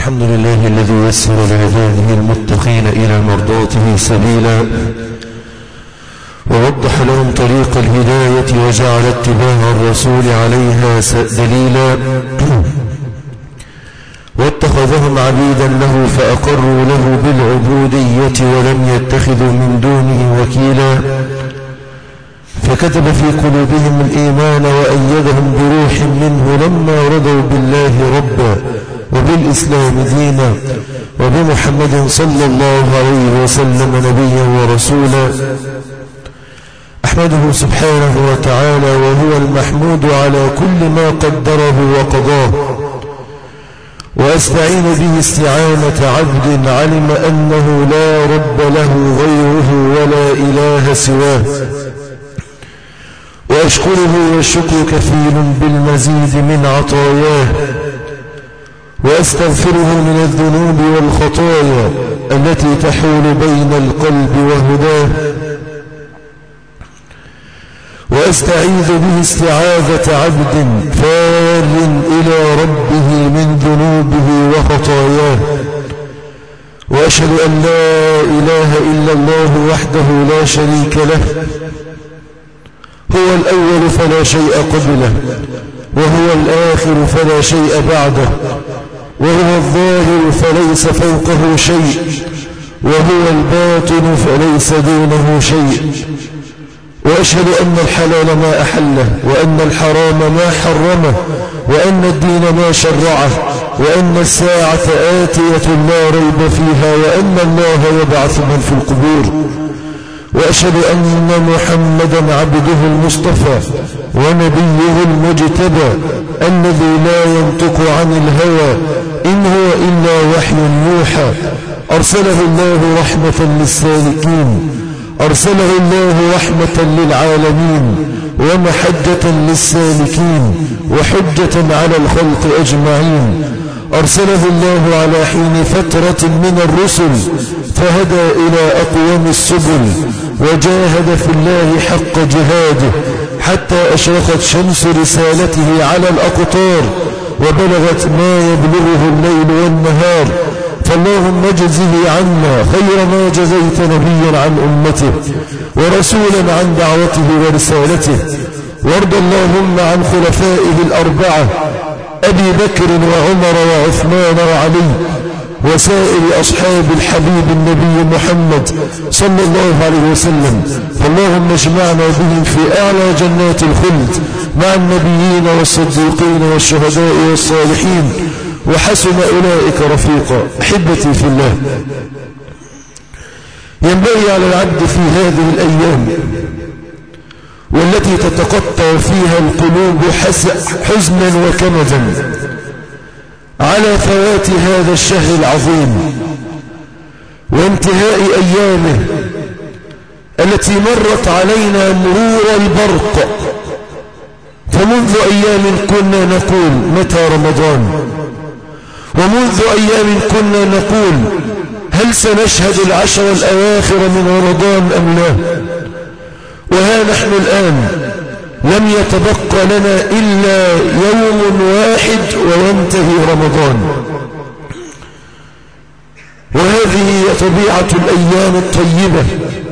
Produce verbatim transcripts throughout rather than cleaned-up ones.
الحمد لله الذي يسر لعباده المتقين إلى مرضاته سبيلا ووضح لهم طريق الهداية وجعل اتباع الرسول عليها دليلا واتخذهم عبيدا له فأقروا له بالعبودية ولم يتخذوا من دونه وكيلا فكتب في قلوبهم الإيمان وأيدهم بروح منه لما رضوا بالله ربا وبالإسلام دينا وبمحمد صلى الله عليه وسلم نبيا ورسولا. أحمده سبحانه وتعالى وهو المحمود على كل ما قدره وقضاه، وأستعين به استعانة عبد علم أنه لا رب له غيره ولا إله سواه، وأشكره والشكر كفيل بالمزيد من عطاياه، وأستغفره من الذنوب والخطايا التي تحول بين القلب وهداه، وأستعيذ به استعاذة عبد فار إلى ربه من ذنوبه وخطاياه، وأشهد أن لا إله إلا الله وحده لا شريك له، هو الأول فلا شيء قبله، وهو الآخر فلا شيء بعده، وهو الظاهر فليس فوقه شيء، وهو الباطن فليس دونه شيء. وأشهد أن الحلال ما أحله، وأن الحرام ما حرمه، وأن الدين ما شرعه، وأن الساعة آتية لا ريب فيها، وأن الله يبعث من في القبور. وأشهد أن محمدا عبده المصطفى ونبيه المجتبى الذي لا ينطق عن الهوى إن هو إلا وحي يوحى، أرسله الله رحمة للسالكين، أرسله الله رحمة للعالمين ومحجة للسالكين وحجة على الخلق أجمعين، أرسله الله على حين فترة من الرسل فهدى إلى أقوم السبل وجاهد في الله حق جهاده حتى أشرقت شمس رسالته على الأقطار وبلغت ما يبلغه الليل والنهار. فاللهم اجزه عنا خير ما جزيت نبيا عن أمته ورسولا عن دعوته ورسالته، وارض اللهم عن خلفائه الأربعة أبي بكر وعمر وعثمان وعلي وسائر أصحاب الحبيب النبي محمد صلى الله عليه وسلم. فاللهم اجمعنا بهم في أعلى جنات الخلد مع النبيين والصديقين والشهداء والصالحين، وحسن أولئك رفيقا. أحبتي في الله، ينبغي على العبد في هذه الأيام والتي تتقطع فيها القلوب حزنا وكمدا على فوات هذا الشهر العظيم وانتهاء أيامه التي مرت علينا مرور البرق، فمنذ أيام كنا نقول متى رمضان، ومنذ أيام كنا نقول هل سنشهد العشر الأواخر من رمضان أم لا، وها نحن الآن لم يتبقى لنا إلا يوم واحد وينتهي رمضان. وهذه هي طبيعة الأيام الطيبة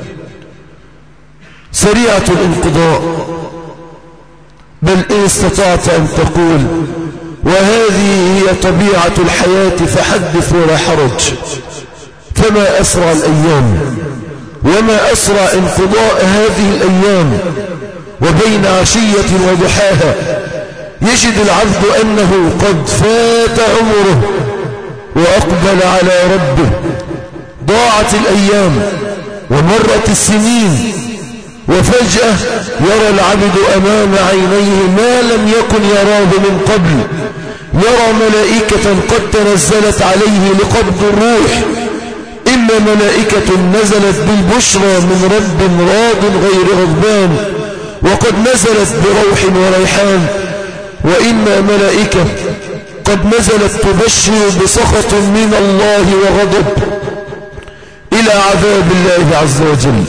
سريعة الانقضاء، بل إن استطعت أن تقول وهذه هي طبيعة الحياة فحدث ولا حرج. فما أسرع الأيام وما أسرع انقضاء هذه الأيام، وبين عشية وضحاها يجد العبد أنه قد فات عمره وأقبل على ربه. ضاعت الأيام ومرت السنين، وفجأة يرى العبد أمام عينيه ما لم يكن يراه من قبل، يرى ملائكة قد تنزلت عليه لقبض الروح، إما ملائكة نزلت بالبشرى من رب راض غير غضبان وقد نزلت بروح وريحان، وإما ملائكة قد نزلت تبشر بسخط من الله وغضب إلى عذاب الله عز وجل.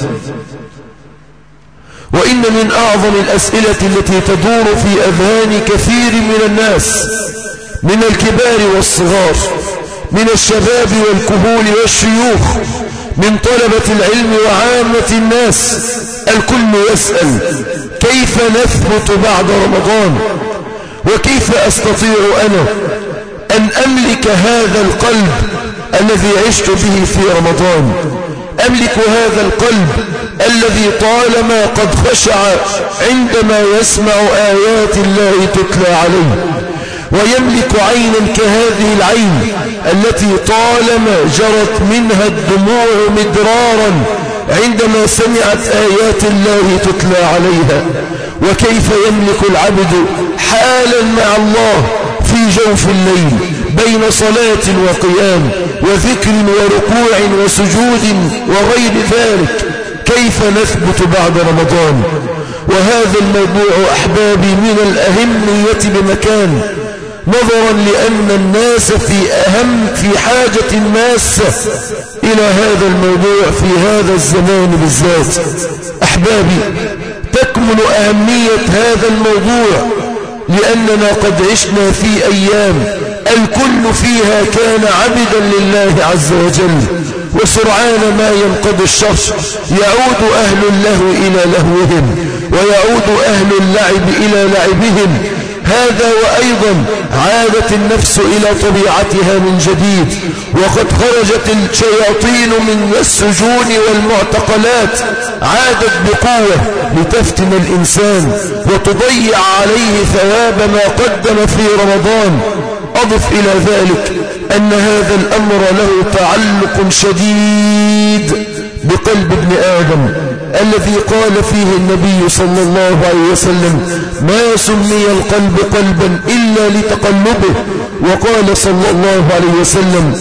وإن من أعظم الأسئلة التي تدور في أذهان كثير من الناس من الكبار والصغار من الشباب والكهول والشيوخ، من طلبة العلم وعامة الناس، الكل يسأل كيف نثبت بعد رمضان؟ وكيف أستطيع أنا أن أملك هذا القلب الذي عشت به في رمضان؟ أملك هذا القلب الذي طالما قد خشع عندما يسمع آيات الله تتلى عليه، ويملك عينا كهذه العين التي طالما جرت منها الدموع مدرارا عندما سمعت آيات الله تتلى عليها. وكيف يملك العبد حالا مع الله في جوف الليل بين صلاة وقيام وذكر وركوع وسجود وغير ذلك؟ كيف نثبت بعد رمضان؟ وهذا الموضوع أحبابي من الأهمية بمكان، نظرا لأن الناس في أهم في حاجة ماسة إلى هذا الموضوع في هذا الزمان بالذات. أحبابي، تكمن أهمية هذا الموضوع لأننا قد عشنا في أيام الكل فيها كان عبدا لله عز وجل، وسرعان ما ينقضي الشهر يعود أهل اللهو إلى لهوهم ويعود أهل اللعب إلى لعبهم. هذا وأيضا عادت النفس إلى طبيعتها من جديد، وقد خرجت الشياطين من السجون والمعتقلات، عادت بقوة لتفتن الإنسان وتضيع عليه ثواب ما قدم في رمضان. أضف إلى ذلك أن هذا الأمر له تعلق شديد بقلب ابن آدم الذي قال فيه النبي صلى الله عليه وسلم: ما سمي القلب قلبا إلا لتقلبه. وقال صلى الله عليه وسلم: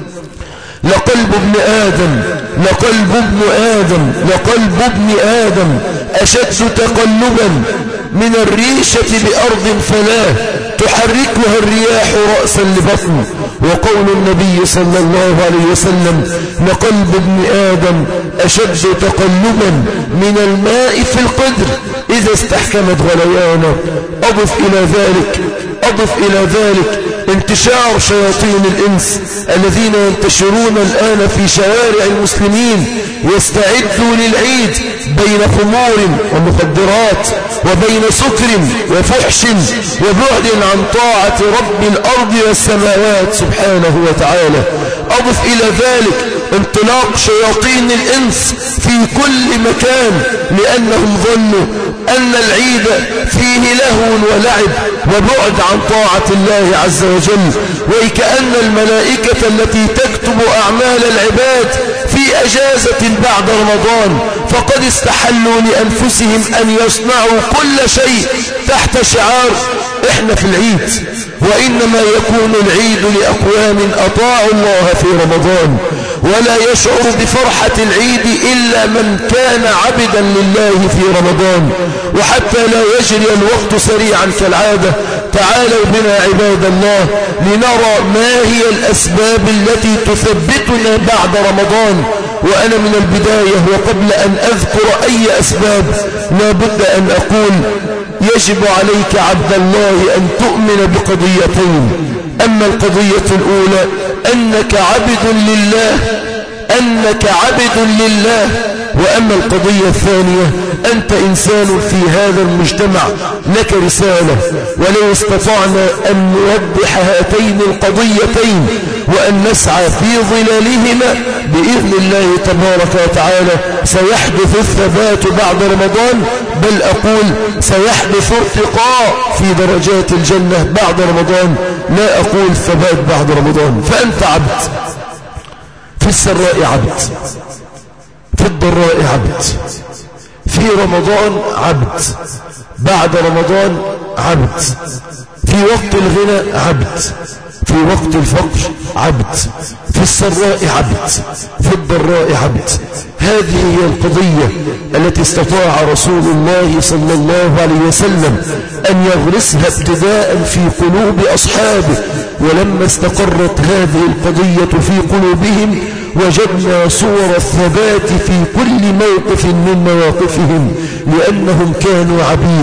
لقلب ابن آدم لقلب ابن آدم لقلب ابن آدم أشد تقلبا من الريشة بأرض فلاه تحركها الرياح رأسا لبطن. وقول النبي صلى الله عليه وسلم: لقلب ابن آدم أشد تقلبا من الماء في القدر إذا استحكمت غليانه. أضف إلى ذلك أضف إلى ذلك انتشار شياطين الإنس الذين ينتشرون الآن في شوارع المسلمين، يستعدوا للعيد بين خمور ومخدرات وبين سكر وفحش وبعد عن طاعة رب الأرض والسماوات سبحانه وتعالى. أضف إلى ذلك انطلاق شياطين الإنس في كل مكان، لأنهم ظنوا أن العيد فيه لهو ولعب وبعد عن طاعة الله عز وجل، وكأن الملائكة التي تكتب أعمال العباد في أجازة بعد رمضان فقد استحلوا لأنفسهم أن يصنعوا كل شيء تحت شعار إحنا في العيد. وإنما يكون العيد لأقوام أطاعوا الله في رمضان، ولا يشعر بفرحة العيد إلا من كان عبدا لله في رمضان. وحتى لا يجري الوقت سريعا كالعادة، تعالوا بنا عباد الله لنرى ما هي الأسباب التي تثبتنا بعد رمضان. وأنا من البداية وقبل أن أذكر أي أسباب لا بد أن أقول: يجب عليك عبد الله أن تؤمن بقضيتين. أما القضية الأولى أنك عبد لله أنك عبد لله وأما القضية الثانية أنت إنسان في هذا المجتمع لك رسالة. ولو استطعنا أن نوضح هاتين القضيتين وأن نسعى في ظلالهما بإذن الله تبارك وتعالى سيحدث الثبات بعد رمضان، بل أقول سيحدث ارتقاء في درجات الجنة بعد رمضان، لا أقول ثبات بعد رمضان. فأنت عبد، في السراء عبد، في الضراء عبد، في رمضان عبد، بعد رمضان عبد، في وقت الغنى عبد، في وقت الفقر عبد، في السراء عبد، في الضراء عبد. هذه هي القضية التي استطاع رسول الله صلى الله عليه وسلم أن يغرسها ابتداء في قلوب أصحابه. ولما استقرت هذه القضية في قلوبهم وجدنا صور الثبات في كل موقف من مواقفهم، لأنهم كانوا عبيد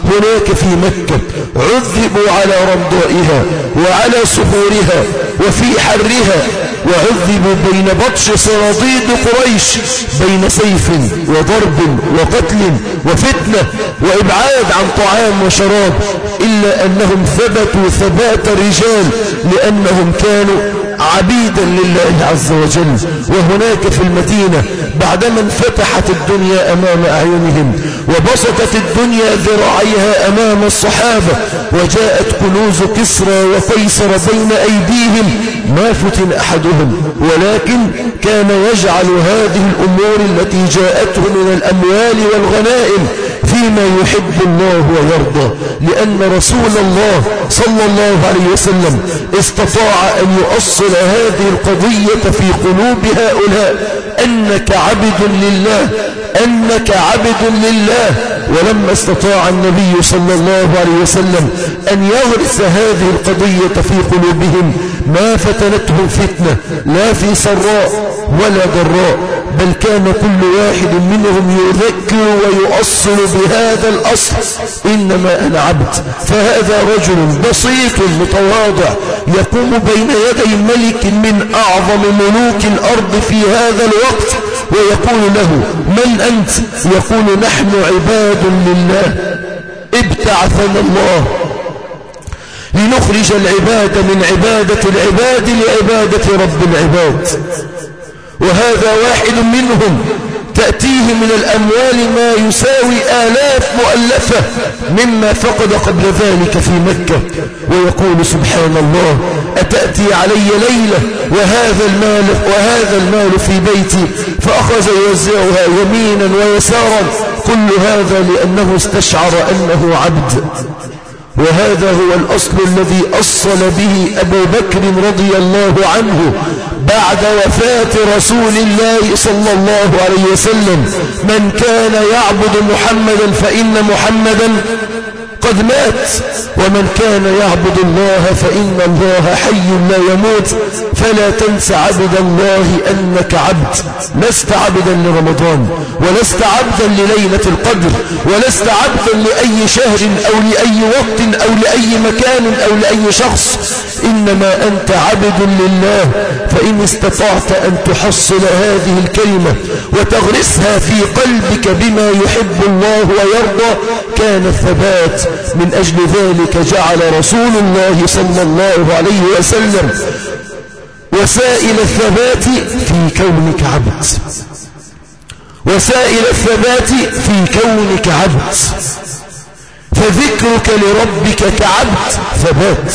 هناك في مكة عذبوا على رمضائها وعلى سحورها وفي حرها، وعذبوا بين بطش صناديد قريش، بين سيف وضرب وقتل وفتنة وإبعاد عن طعام وشراب، إلا أنهم ثبتوا ثبات الرجال لأنهم كانوا عبيدا لله عز وجل. وهناك في المدينة بعدما انفتحت الدنيا أمام أعينهم وبسطت الدنيا ذراعيها أمام الصحابة وجاءت كنوز كسرى وقيصر بين أيديهم، ما فتن أحدهم، ولكن كان يجعل هذه الأمور التي جاءته من الأموال والغنائم فيما يحب الله ويرضى، لأن رسول الله صلى الله عليه وسلم استطاع أن يؤصل هذه القضية في قلوب هؤلاء، أنك عبد لله، أنك عبد لله. ولما استطاع النبي صلى الله عليه وسلم أن يغرس هذه القضية في قلوبهم ما فتنتهم فتنة لا في سراء ولا ضراء، بل كان كل واحد منهم يذكر ويؤصل بهذا الأصل: إنما أنا عبد. فهذا رجل بسيط متواضع يقوم بين يدي ملك من أعظم ملوك الأرض في هذا الوقت ويقول له: من أنت؟ يقول: نحن عباد لله، ابتعثنا الله لنخرج العباد من عبادة العباد لعبادة رب العباد. وهذا واحد منهم تأتيه من الأموال ما يساوي آلاف مؤلفة مما فقد قبل ذلك في مكة، ويقول: سبحان الله، أتأتي علي ليلة وهذا المال, وهذا المال في بيتي؟ فأخذ يوزعها يمينا ويسارا، كل هذا لأنه استشعر أنه عبد. وهذا هو الأصل الذي أصل به أبو بكر رضي الله عنه بعد وفاة رسول الله صلى الله عليه وسلم: من كان يعبد محمدا فإن محمدا قد مات، ومن كان يعبد الله فإن الله حي لا يموت. فلا تنس عبد الله أنك عبد، لست عبدا لرمضان، ولست عبدا لليلة القدر، ولست عبدا لأي شهر أو لأي وقت أو لأي مكان أو لأي شخص، إنما أنت عبد لله. فإن استطعت أن تحصل هذه الكلمة وتغرسها في قلبك بما يحب الله ويرضى كان الثبات. من أجل ذلك جعل رسول الله صلى الله عليه وسلم وسائل الثبات في كونك عبد، وسائل الثبات في كونك عبد. فذكرك لربك كعبد ثبات،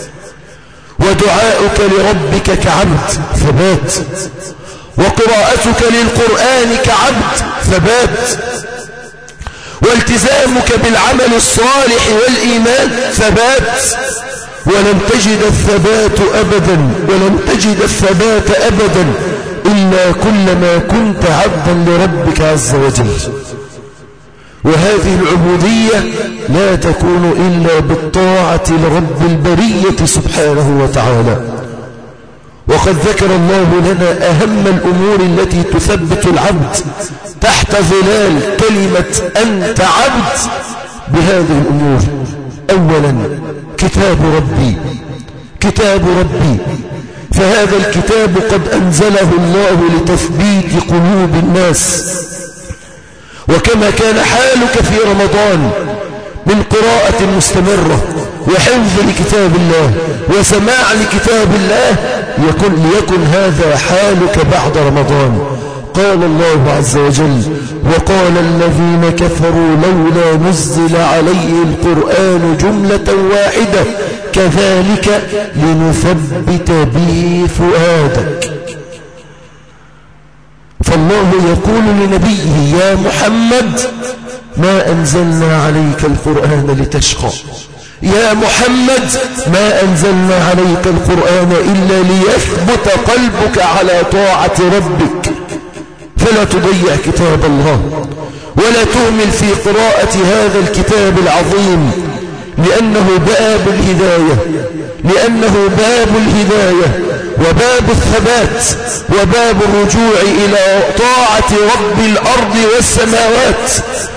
ودعاؤك لربك كعبد ثبات، وقراءتك للقرآن كعبد ثبات، والتزامك بالعمل الصالح والإيمان ثبات. ولن تجد الثبات أبدا، ولن تجد الثبات أبدا إلا كلما كنت عبدا لربك عز وجل. وهذه العبودية لا تكون إلا بالطاعة لرب البرية سبحانه وتعالى. وقد ذكر الله لنا أهم الأمور التي تثبت العبد تحت ظلال كلمة أنت عبد بهذه الأمور. أولا كتاب ربي، كتاب ربي، فهذا الكتاب قد أنزله الله لتثبيت قلوب الناس. وكما كان حالك في رمضان من قراءة مستمرة وحفظ لكتاب الله وسماع لكتاب الله، يكن ليكن هذا حالك بعد رمضان. قال الله عز وجل: وقال الذين كفروا لولا نزل عليه القرآن جملة واحدة كذلك لنثبت به فؤادك. فالله يقول لنبيه: يا محمد ما أنزلنا عليك القرآن لتشقى، يا محمد ما أنزلنا عليك القرآن إلا ليثبت قلبك على طاعة ربك. فلا تضيع كتاب الله ولا تهمل في قراءة هذا الكتاب العظيم، لأنه باب الهداية، لأنه باب الهداية وباب الثبات وباب الرجوع إلى طاعة رب الأرض والسماوات.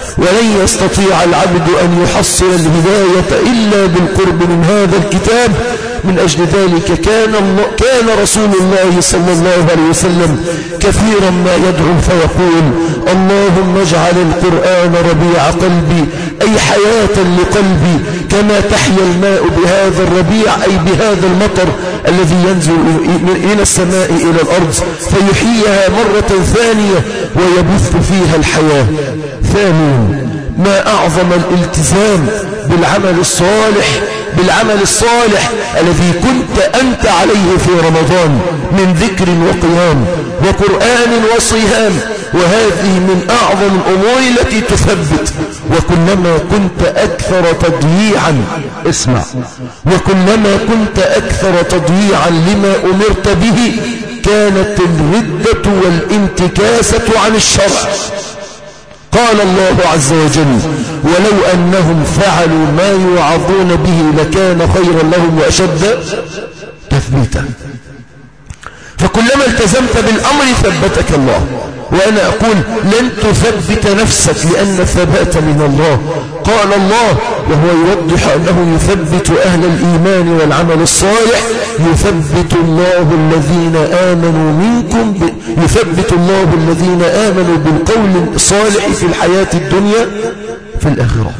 ولن يستطيع العبد أن يحصل الهداية إلا بالقرب من هذا الكتاب. من أجل ذلك كان, الله كان رسول الله صلى الله عليه وسلم كثيرا ما يدعو فيقول: اللهم اجعل القرآن ربيع قلبي، أي حياة لقلبي، كما تحيا الماء بهذا الربيع، أي بهذا المطر الذي ينزل إلى السماء إلى الأرض فيحييها مرة ثانية ويبث فيها الحياة. ثانيا، ما أعظم الالتزام بالعمل الصالح بالعمل الصالح الذي كنت أنت عليه في رمضان من ذكر وقيام وقرآن وصيام، وهذه من أعظم الأمور التي تثبت. وكلما كنت أكثر تضييعا اسمع وكلما كنت أكثر تضييعا لما أمرت به كانت الردة والانتكاسة عن الشرع. قال الله عز وجل: ولو أنهم فعلوا ما يوعظون به لكان خيرا لهم وأشد تثبيتا. فكلما التزمت بالأمر ثبتك الله. وأنا أقول: لن تثبت نفسك لأن الثبات من الله. قال الله وهو يوضح أنه يثبت أهل الإيمان والعمل الصالح: يثبت الله الذين آمنوا منكم ب... يثبت الله الذين آمنوا بالقول الصالح في الحياة الدنيا في الآخرة.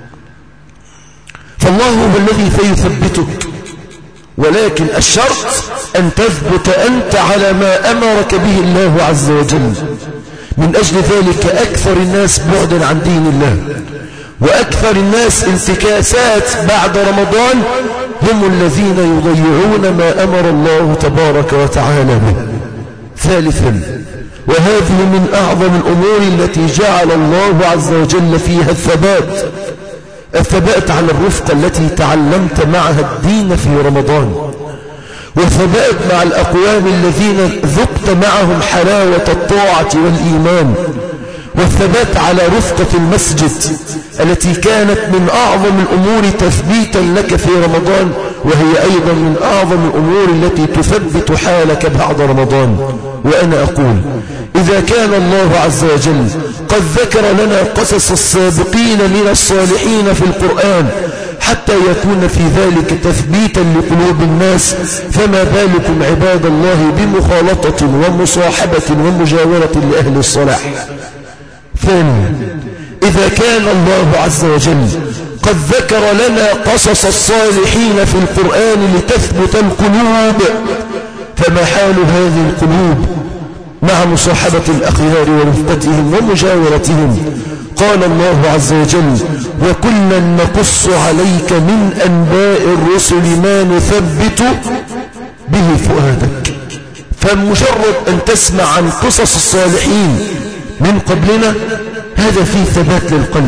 فالله هو الذي سيثبتك، ولكن الشرط أن تثبت أنت على ما أمرك به الله عز وجل. من أجل ذلك أكثر الناس بعدا عن دين الله وأكثر الناس انتكاسات بعد رمضان هم الذين يضيعون ما أمر الله تبارك وتعالى به. ثالثا، وهذه من أعظم الأمور التي جعل الله عز وجل فيها الثبات، الثبات على الرفقة التي تعلمت معها الدين في رمضان، والثبات مع الأقوام الذين ذقت معهم حلاوة الطاعة والإيمان، والثبات على رفقة المسجد التي كانت من أعظم الأمور تثبيتا لك في رمضان، وهي أيضا من أعظم الأمور التي تثبت حالك بعد رمضان. وأنا أقول: إذا كان الله عز وجل قد ذكر لنا قصص السابقين من الصالحين في القرآن حتى يكون في ذلك تثبيتا لقلوب الناس، فما بالكم عباد الله بمخالطة ومصاحبة ومجاورة لأهل الصلاح. ثانيا، إذا كان الله عز وجل قد ذكر لنا قصص الصالحين في القرآن لتثبت القلوب، فما حال هذه القلوب مع مصاحبة الأخيار ورفقتهم ومجاورتهم؟ قال الله عز وجل: وكلا نقص عليك من أنباء الرسل ما نثبت به فؤادك. فمجرد أن تسمع عن قصص الصالحين من قبلنا هذا فيه ثبات للقلب،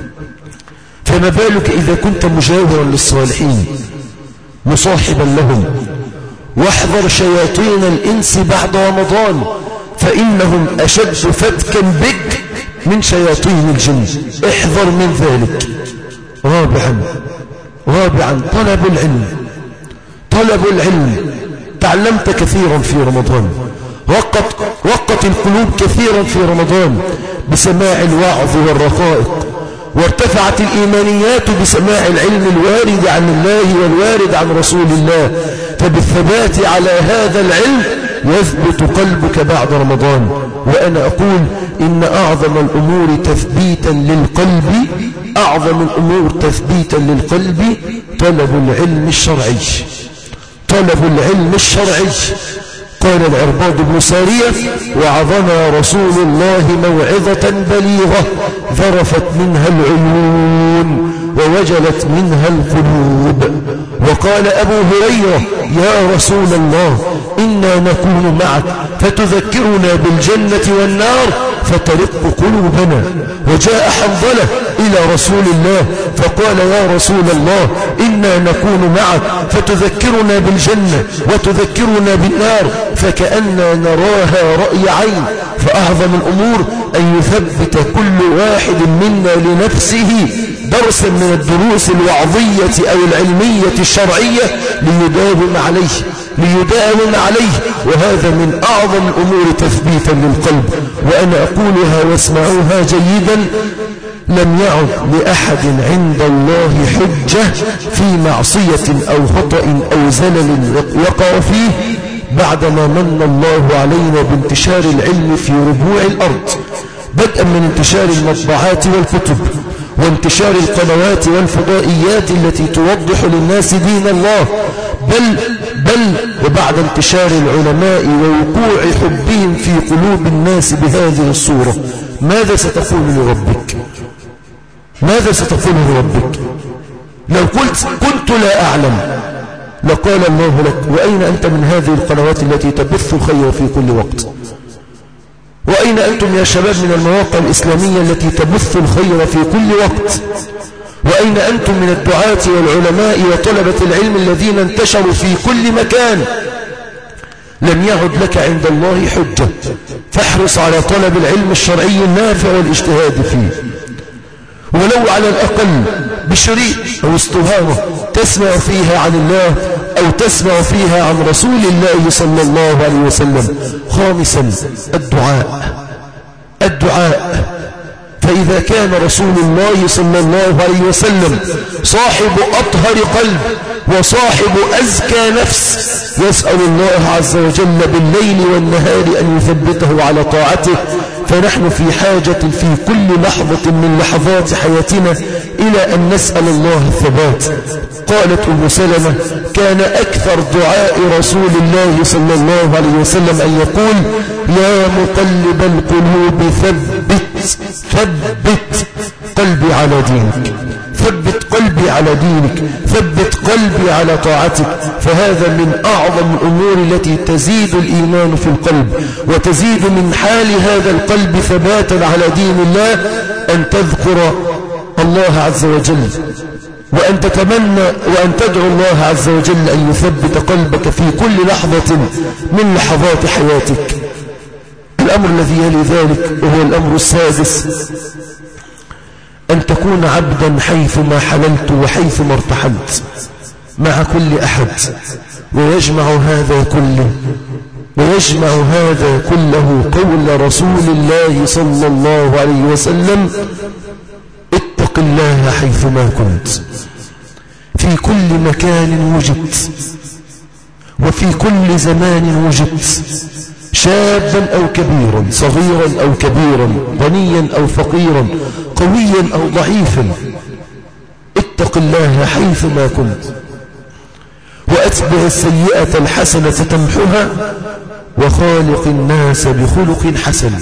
فما بالك إذا كنت مجاورا للصالحين مصاحبا لهم. واحذر شياطين الإنس بعد رمضان فإنهم أشد فتكا بك من شياطين الجن، احذر من ذلك. رابعا رابعا طلب العلم طلب العلم تعلمت كثيرا في رمضان، وقت, وقت القلوب كثيرا في رمضان بسماع الوعظ والرقائق، وارتفعت الإيمانيات بسماع العلم الوارد عن الله والوارد عن رسول الله. فبالثبات على هذا العلم يثبت قلبك بعد رمضان. وأنا أقول: إن أعظم الأمور تثبيتا للقلب أعظم الأمور تثبيتا للقلب طلب العلم الشرعي طلب العلم الشرعي. قال العرباض بن سارية: وعظنا رسول الله موعظة بليغة ذرفت منها العيون ووجلت منها القلوب. وقال أبو هريرة: يا رسول الله إنا نكون معك فتذكرنا بالجنة والنار فترق قلوبنا. وجاء حنظلة إلى رسول الله فقال: يا رسول الله إنا نكون معك فتذكرنا بالجنة وتذكرنا بالنار فكأننا نراها رأي عين. فأعظم الأمور أن يثبت كل واحد منا لنفسه درسا من الدروس الوعظية أو العلمية الشرعية ليداوم عليه ليداوم عليه وهذا من أعظم الأمور تثبيتا للقلب. وأنا أقولها واسمعوها جيدا: لم يعد لأحد عند الله حجة في معصية أو خطأ أو زلل يقع فيه بعدما من الله علينا بانتشار العلم في ربوع الأرض، بدءا من انتشار المطبعات والكتب وانتشار القنوات والفضائيات التي توضح للناس دين الله، بل بل وبعد انتشار العلماء ووقوع حبهم في قلوب الناس بهذه الصورة. ماذا ستقول لربك؟ ماذا ستقول لربك لو قلت كنت لا أعلم؟ لقال الله لك: وأين أنت من هذه القنوات التي تبث الخير في كل وقت؟ وأين أنتم يا شباب من المواقع الإسلامية التي تبث الخير في كل وقت؟ وأين أنتم من الدعاة والعلماء وطلبة العلم الذين انتشروا في كل مكان؟ لم يعد لك عند الله حجة، فاحرص على طلب العلم الشرعي النافع والاجتهاد فيه، ولو على الأقل بشريط أو اسطوانة تسمع فيها عن الله أو تسمع فيها عن رسول الله صلى الله عليه وسلم. خامسا الدعاء الدعاء فإذا كان رسول الله صلى الله عليه وسلم صاحب أطهر قلب وصاحب أزكى نفس يسأل الله عز وجل بالليل والنهار أن يثبته على طاعته، فنحن في حاجة في كل لحظة من لحظات حياتنا إلى أن نسأل الله الثبات. قالت أم سلمة: كان أكثر دعاء رسول الله صلى الله عليه وسلم أن يقول: يا مقلب القلوب ثبت ثبت قلبي على دينك، ثبت قلبي على دينك، ثبت قلبي على طاعتك. فهذا من أعظم الأمور التي تزيد الإيمان في القلب وتزيد من حال هذا القلب ثباتا على دين الله، أن تذكر الله عز وجل وأن تتمنى وأن تدعو الله عز وجل أن يثبت قلبك في كل لحظة من لحظات حياتك. الأمر الذي يلي ذلك وهو الأمر السادس: أن تكون عبدا حيثما حللت وحيثما ارتحلت مع كل أحد. ويجمع هذا كله ويجمع هذا كله قول رسول الله صلى الله عليه وسلم: اتق الله حيثما كنت. في كل مكان وجدت وفي كل زمان وجدت، شابا أو كبيرا، صغيرا أو كبيرا، غنيا أو فقيرا، قويا أو ضعيفا، اتق الله حيثما كنت. وأتبع السيئة الحسنة تمحها وخالق الناس بخلق حسن.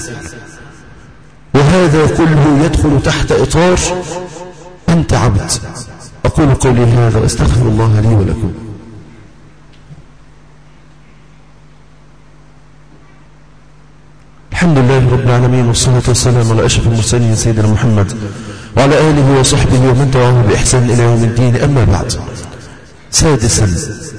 وهذا كله يدخل تحت إطار أنت عبد. أقول قولي هذا وأستغفر الله لي ولكم. الحمد لله رب العالمين، والصلاة والسلام على أشرف المرسلين سيدنا محمد وعلى آله وصحبه ومن تبعهم بإحسان إلى يوم الدين. أما بعد، سادسا: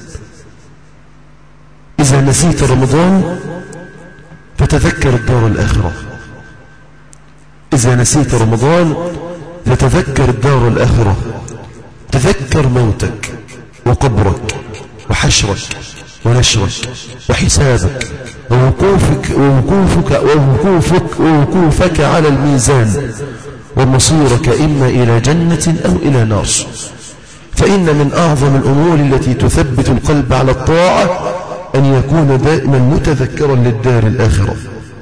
إذا نسيت رمضان فتذكر الدار الآخرة. إذا نسيت رمضان فتذكر الدار الآخرة. تذكر موتك وقبرك وحشرك ونشرك وحسابك ووقوفك ووقوفك ووقوفك ووقوفك على الميزان، ومصيرك إما إلى جنة أو إلى نار. فإن من أعظم الأمور التي تثبت القلب على الطاعة أن يكون دائما متذكرا للدار الآخرة.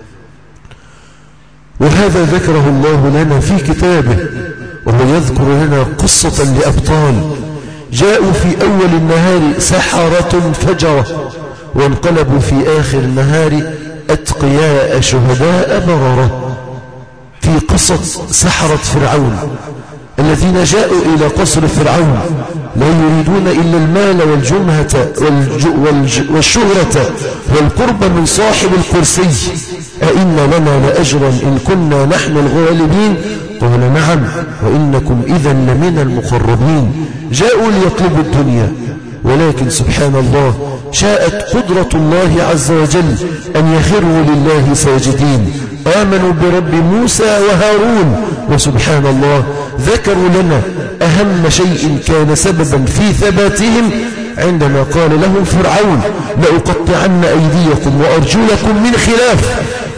وهذا ذكره الله لنا في كتابه، وهو يذكر لنا قصة لأبطال جاءوا في أول النهار سحرة فجرة، وانقلبوا في آخر النهار أتقياء شهداء بررة. في قصة سحرة فرعون الذين جاءوا إلى قصر فرعون لا يريدون إلا المال والجمهة والج والج والشهرة والقرب من صاحب الكرسي. أئن لنا لأجرا إن كنا نحن الغالبين؟ قال: نعم، وإنكم إذا لمن المقربين. جاءوا ليطلبوا الدنيا، ولكن سبحان الله شاءت قدرة الله عز وجل أن يخروا لله ساجدين. آمنوا برب موسى وهارون، وسبحان الله ذكروا لنا أهم شيء كان سببا في ثباتهم عندما قال لهم فرعون: لأقطعن أيديكم وأرجلكم من خلاف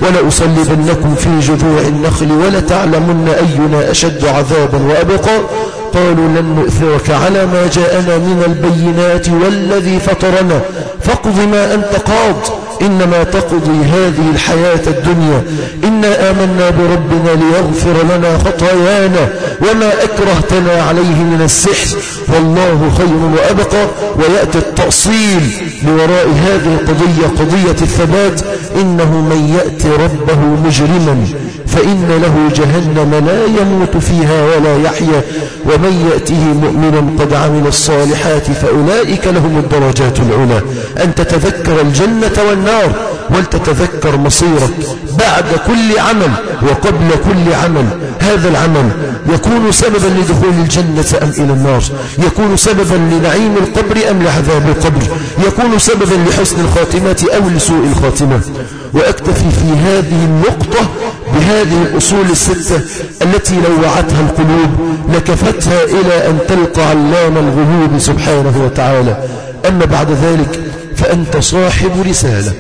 ولأصلبنكم في جذوع النخل ولتعلمن أينا أشد عذابا وأبقى قالوا لن نؤثرك على ما جاءنا من البينات والذي فطرنا فاقض ما أنت قاض إنما تقضي هذه الحياة الدنيا إنا آمنا بربنا ليغفر لنا خطايانا وما أكرهتنا عليه من السحر والله خير وأبقى. ويأتي التأصيل لوراء هذه القضية قضية الثبات إنه من يأتي ربه مجرما فإن له جهنم لا يموت فيها ولا يحيا ومن يأته مؤمنا قد عمل الصالحات فأولئك لهم الدرجات العلى. أن تتذكر الجنة والنار ولتتذكر مصيرك بعد كل عمل وقبل كل عمل. هذا العمل يكون سببا لدخول الجنة أم إلى النار، يكون سببا لنعيم القبر أم لعذاب القبر، يكون سببا لحسن الخاتمة أو لسوء الخاتمة. وأكتفي في هذه النقطة بهذه الأصول الستة التي لوعتها القلوب لكفتها إلى أن تلقى علام الغيوب سبحانه وتعالى. أما بعد ذلك فأنت صاحب رسالة،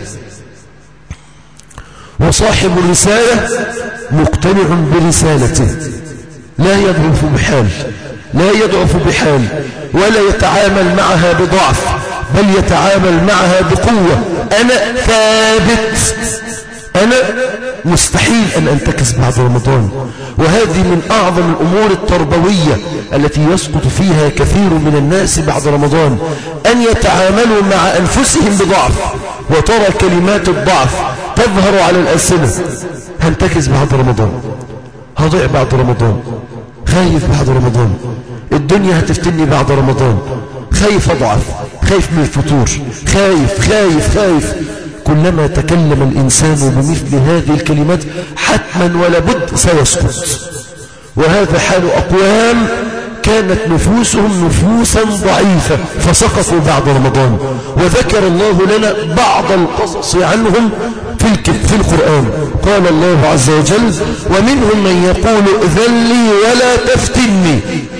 وصاحب الرسالة مقتنع برسالته، لا يضعف بحال لا يضعف بحال ولا يتعامل معها بضعف، بل يتعامل معها بقوة. أنا ثابت، أنا مستحيل أن أنتكس بعد رمضان. وهذه من أعظم الأمور التربوية التي يسقط فيها كثير من الناس بعد رمضان، أن يتعاملوا مع أنفسهم بضعف، وترى كلمات الضعف تظهر على الألسنة. هنتكس بعد رمضان، هضيع بعد رمضان، خايف بعد رمضان، الدنيا هتفتني بعد رمضان، خايف أضعف، خايف من الفتور، خايف خايف خايف. كلما تكلم الإنسان بمثل هذه الكلمات حتما ولا بد سيسقط. وهذا حال أقوام كانت نفوسهم نفوسا ضعيفة فسقطوا بعد رمضان. وذكر الله لنا بعض القصص عنهم في في القرآن. قال الله عز وجل: ومنهم من يقول ائذن لي ولا تفتني.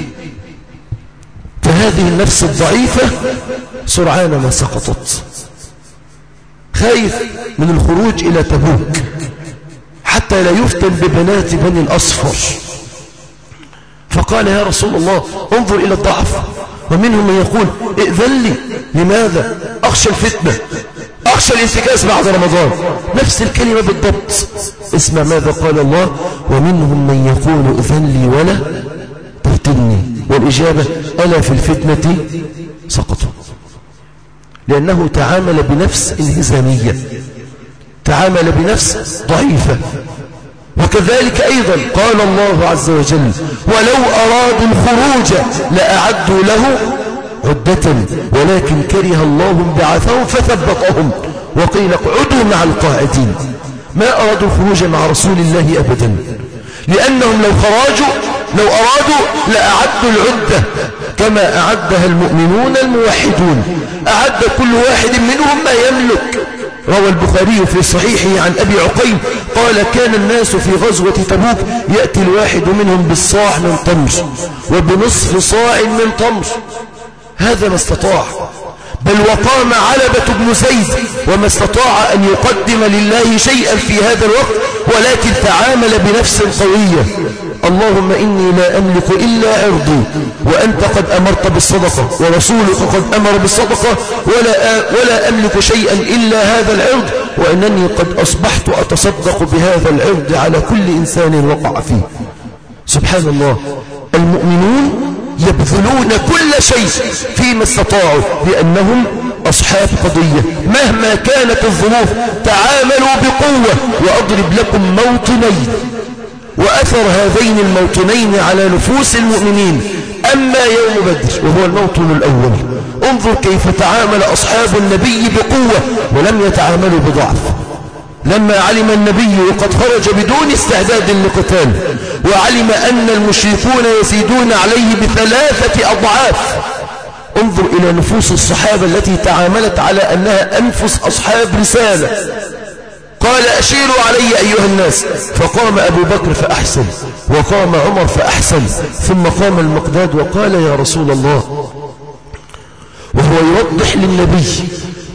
فهذه النفس الضعيفة سرعان ما سقطت، خايف من الخروج إلى تبوك حتى لا يفتن ببنات بني الأصفر، فقال: يا رسول الله انظر إلى الضعف. ومنهم من يقول: ائذن لي. لماذا؟ أخشى الفتنة، أخشى الانتكاس بعد رمضان. نفس الكلمة بالضبط. اسمع ماذا قال الله: ومنهم من يقول ائذن لي ولا تفتني. والإجابة: ألا في الفتنة سقطوا، لأنه تعامل بنفس انهزامية، تعامل بنفس ضعيفة. وكذلك أيضا قال الله عز وجل: ولو أرادوا الخروج لأعدوا له عدة ولكن كره الله بعثهم فثبطهم وقيل اقعدوا مع القاعدين. ما أرادوا الخروج مع رسول الله أبدا، لأنهم لو خرجوا لو أرادوا لأعدوا العدة كما أعدها المؤمنون الموحدون. أعد كل واحد منهم ما يملك. روى البخاري في صحيحه عن أبي عقيل قال: كان الناس في غزوة تبوك يأتي الواحد منهم بالصاع من تمر وبنصف صاع من تمر. هذا ما استطاع، بل وقام علبة بن زيد وما استطاع أن يقدم لله شيئا في هذا الوقت، ولكن تعامل بنفس قوية. اللهم إني لا أملك إلا عرضي، وأنت قد أمرت بالصدقة ورسولك قد أمر بالصدقة، ولا, ولا أملك شيئا إلا هذا العرض، وأنني قد أصبحت أتصدق بهذا العرض على كل إنسان وقع فيه. سبحان الله. المؤمنون يبذلون كل شيء فيما استطاعوا لأنهم أصحاب قضية. مهما كانت الظروف تعاملوا بقوة. وأضرب لكم موطنين وأثر هذين الموطنين على نفوس المؤمنين. أما يوم بدر وهو الموطن الأول، انظر كيف تعامل أصحاب النبي بقوة ولم يتعاملوا بضعف. لما علم النبي وقد خرج بدون استعداد للقتال، وعلم أن المشركون يزيدون عليه بثلاثة أضعاف، انظر إلى نفوس الصحابة التي تعاملت على أنها أنفس أصحاب رسالة. قال: أشيروا علي أيها الناس. فقام أبو بكر فأحسن، وقام عمر فأحسن، ثم قام المقداد وقال: يا رسول الله، وهو يوضح للنبي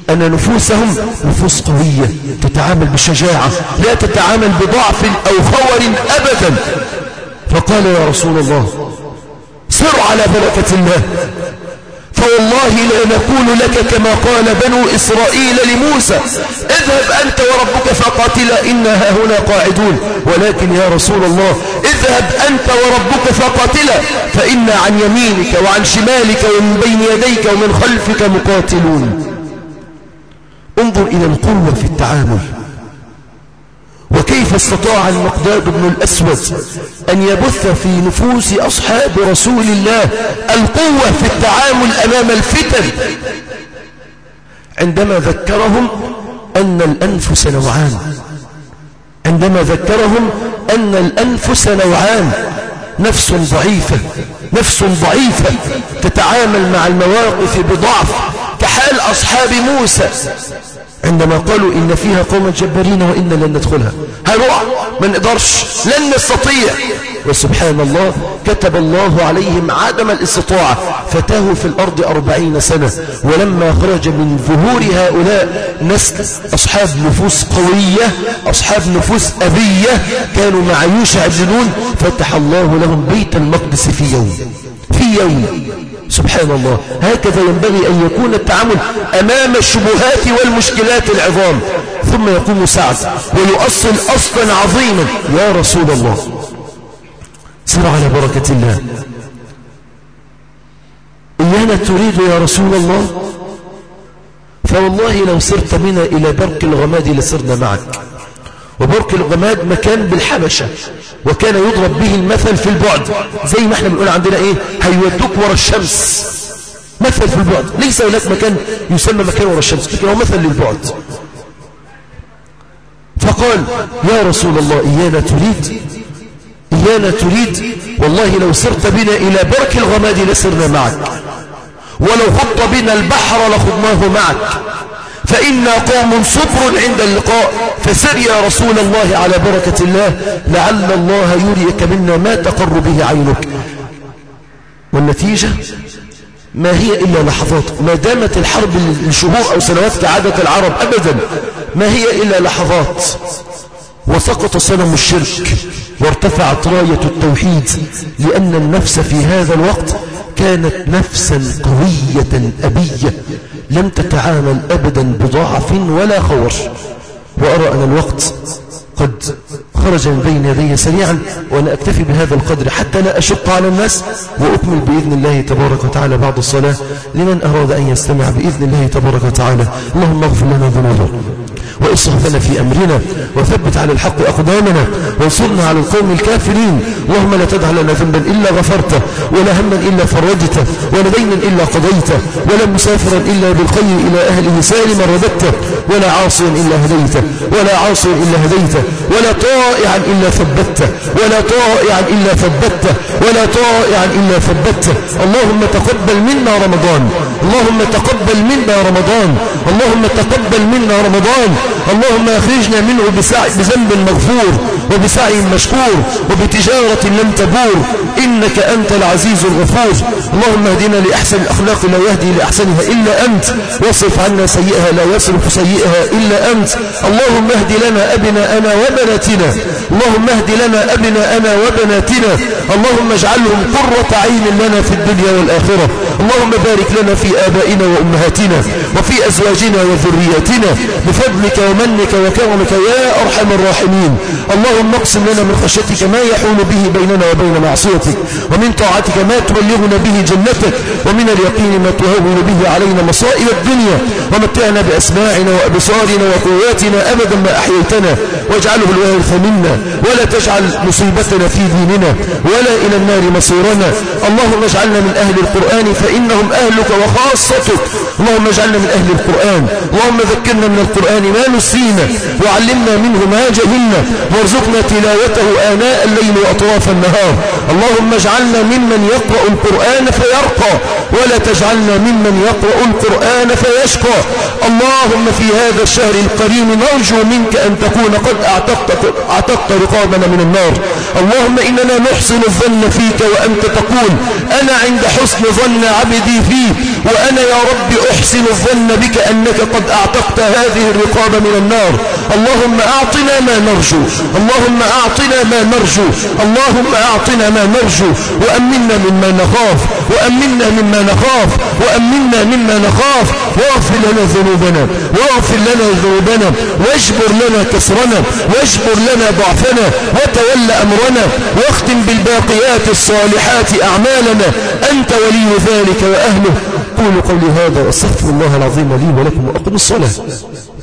أن نفوسهم نفوس قوية تتعامل بشجاعة لا تتعامل بضعف أو خور أبدا. فقال يا رسول الله سر على بركة الله، فوالله لا نقول لك كما قال بنو إسرائيل لموسى اذهب أنت وربك فقاتلا إنا هنا قاعدون، ولكن يا رسول الله اذهب أنت وربك فقاتلا فإنا عن يمينك وعن شمالك ومن بين يديك ومن خلفك مقاتلون. انظر إلى القوة في التعامل، وكيف استطاع المقداد بن الأسود أن يبث في نفوس أصحاب رسول الله القوة في التعامل أمام الفتن عندما ذكرهم أن الأنفس نوعان عندما ذكرهم أن الأنفس نوعان نفس ضعيفة نفس ضعيفة تتعامل مع المواقف بضعف كحال أصحاب موسى عندما قالوا إن فيها قوم جبارين وإن لن ندخلها، هنقع ما نقدرش لن نستطيع، وسبحان الله كتب الله عليهم عدم الاستطاعة فتاهوا في الأرض أربعين سنة. ولما خرج من ظهور هؤلاء نسل أصحاب نفوس قوية أصحاب نفوس أبية كانوا مع يوشع بن نون فتح الله لهم بيت المقدس في يوم في يوم سبحان الله. هكذا ينبغي أن يكون التعامل أمام الشبهات والمشكلات العظام. ثم يقوم سعد ويؤصل أصلا عظيما، يا رسول الله سر على بركة الله، إيانا تريد يا رسول الله، فوالله لو سرت بنا إلى برك الغماد لسرنا معك. وبرك الغماد مكان بالحبشة وكان يضرب به المثل في البعد، زي ما احنا بنقول عندنا ايه هيودوك ورا الشمس، مثل في البعد، ليس هناك مكان يسمى مكان ورا الشمس لكن هو مثل للبعد. فقال يا رسول الله إيانا تريد إيانا تريد والله لو سرت بنا إلى برك الغماد لسرنا معك، ولو خط بنا البحر لخضناه معك، فإنا قوم صبر عند اللقاء، فسر يا رسول الله على بركة الله لعل الله يريك منا ما تقر به عينك. والنتيجة ما هي إلا لحظات، ما دامت الحرب لشهور أو سنوات كعادة العرب أبدا، ما هي إلا لحظات، وسقط صنم الشرك وارتفعت راية التوحيد، لأن النفس في هذا الوقت كانت نفسا قوية أبية لم تتعامل أبدا بضعف ولا خور. وأرى أن الوقت قد خرج من بين يدي سريعا، وأنا أكتفي بهذا القدر حتى لا أشق على الناس، وأكمل بإذن الله تبارك وتعالى بعد الصلاة لمن أراد أن يستمع بإذن الله تبارك وتعالى. اللهم اغفر لنا ذنوبنا وإصرف لنا في أمرنا وثبت على الحق أقدامنا وانصرنا على القوم الكافرين. اللهم لا تدع لنا ذنبا إلا غفرته، ولا هما إلا فرجته، ولا دينا إلا قضيته، ولا مسافرا إلا بالخير إلى أهله سالما رددته، ولا عاصيا إلا هديته، ولا عاصيا إلا هديته، ولا طائعا إلا ثبته، ولا طائعا إلا ثبته، ولا طائعا إلا ثبته. اللهم تقبل منا رمضان، اللهم تقبل منا رمضان، اللهم تقبل منا رمضان، اللهم اخرجنا منه بسعي بذنب مغفور وبسعي مشكور وبتجارة لم تبور، إنك أنت العزيز الغفور. اللهم اهدنا لأحسن الأخلاق لا يهدي لأحسنها إلا أنت، واصرف عنا سيئها لا يصرف سيئها إلا أنت. اللهم اهد لنا أبناءنا وبناتنا، اللهم اهد لنا أبناءنا وبناتنا، اللهم اجعلهم قرة عين لنا في الدنيا والآخرة. اللهم بارك لنا في آبائنا وأمهاتنا وفي أزواجنا وذرياتنا بفضلك ومنك وكرمك يا أرحم الراحمين. اللهم اقسم لنا من خشيتك ما يحول به بيننا وبين معصيتك، ومن طاعتك ما تبلغنا به جنتك، ومن اليقين ما تهون به علينا مصائب الدنيا، ومتعنا بأسماعنا وأبصارنا وقواتنا أبدا ما أحييتنا، واجعله الوارث منا، ولا تجعل مصيبتنا في ديننا، ولا إلى النار مصيرنا. اللهم اجعلنا من أهل القرآن فإنهم أهلك وخاصتك. اللهم اجعلنا من أهل القرآن، اللهم ذكرنا من القرآن ما نسينا، وعلمنا منه ما جهلنا، وارزقنا تلاوته آناء الليل وأطراف النهار. اللهم اجعلنا ممن يقرأ القرآن فيرقى ولا تجعلنا ممن يقرأ القرآن فيشقى. اللهم في هذا الشهر الكريم نرجو منك أن تكون قد أعتقت, أعتقت رقابنا من النار. اللهم إننا نحسن الظن فيك وأنت تقول أنا عند حسن ظن عبدي فيه، وأنا يا رب أحسن الظن بك أنك قد أعتقت هذه الرقاب من النار. اللهم أعطنا ما نرجو، اللهم أعطنا ما نرجو، اللهم أعطنا ما نرجو، وأمنا مما نخاف، وأمنا مما نخاف، وأمنا مما نخاف، واغفر لنا ذنوبنا، واغفر لنا ذنوبنا، واجبر لنا كسرنا، واجبر لنا ضعفنا، وتول أمرنا، واختم بالباقيات الصالحات أعمالنا، أنت ولي ذلك وأهله. قولوا قولي هذا واستغفر الله العظيم لي ولكم وأقم الصلاة.